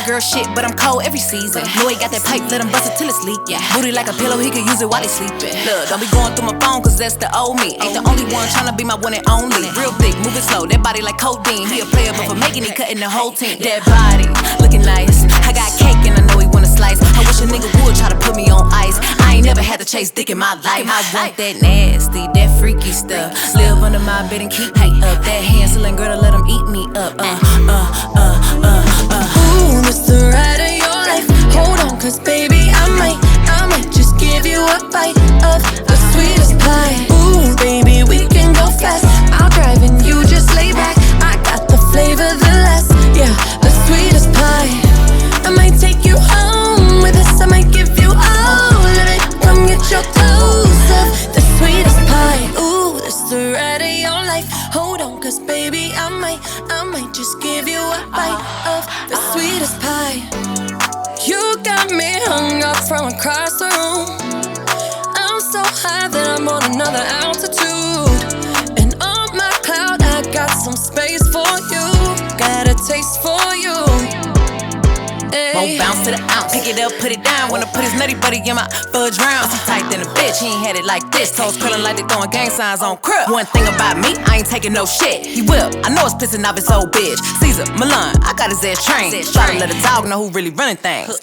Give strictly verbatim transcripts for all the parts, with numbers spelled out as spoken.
girl shit, but I'm cold every season. Know he got that pipe, let him bust it till it's leak. Yeah. Booty like a pillow, he could use it while he sleeping. Look, don't be going through my phone, cause that's the old me. Ain't the only one tryna be my one and only. Real thick, moving slow, that body like codeine. He a player, but for making it, cutting the whole team. That body, looking nice. I got cake and I know he wanna slice. I wish a nigga would try to put me on ice. I ain't never had to chase dick in my life. I want that nasty, that freaky stuff. Live under my bed and keep me up. That hand-selling girl to let him eat me up. Uh, uh, uh, uh, uh. Ooh, it's the ride of your life. Hold on, cause baby, I might, I might just give you a bite of the sweetest pie. Ooh, baby, we can go fast. I'll drive and you just lay back. I got the flavor, the last, yeah, the sweetest pie. I might take you home with us. I might give you all of it. Come get your toes up, the sweetest pie. Ooh, it's the ride of your life. Hold on, cause baby, I might, I might just give you a bite of the sweetest pie. You got me hung up from across the room. I'm so high that I'm on another altitude. And on my cloud, I got some space for you. Got a taste for you. Won't bounce to the ounce. Pick it up, put it down. Wanna put his nutty buddy in my fudge round. He tight than a bitch, he ain't had it like this. Toes curling like they throwing gang signs on crib. One thing about me, I ain't taking no shit. He will, I know it's pissing off his old bitch. Caesar, Milan, I got his ass trained. Try to let a dog know who really running things.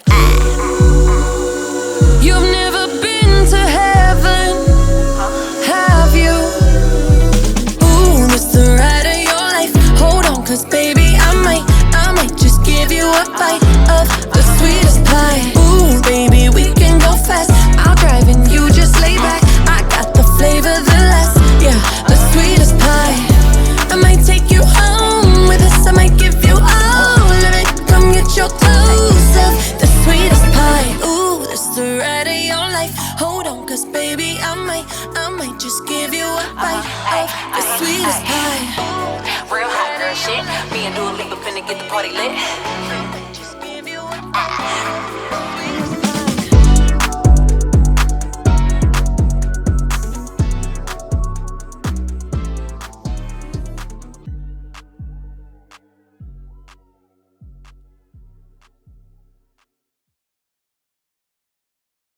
You've never been to heaven, have you? Ooh, it's the ride of your life. Hold on, cause baby, I might, I might just give you a bite of the sweetest pie. Ooh, baby, we can go fast. I'll drive and you just lay back. I got the flavor, the last, yeah, the sweetest pie. I might take you home with us. I might give you all of it. Come get your toes up, the sweetest pie. Ooh, it's the ride of your life. Hold on, cause baby, I might, I might just give you a bite of the sweetest pie. Real hot girl shit. Me and Dua Lipa finna get the party lit.